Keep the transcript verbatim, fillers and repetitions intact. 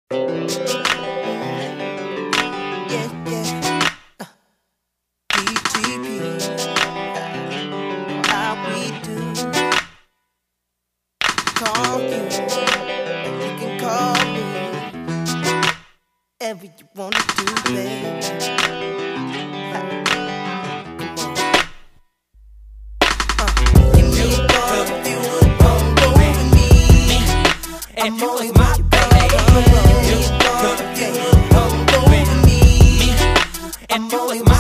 Yeah, yeah. Uh, P T P. How we do. Call you, and you can call me. Whatever you wanna do, baby. If you was my baby, you could, you could, you could, me. If you was my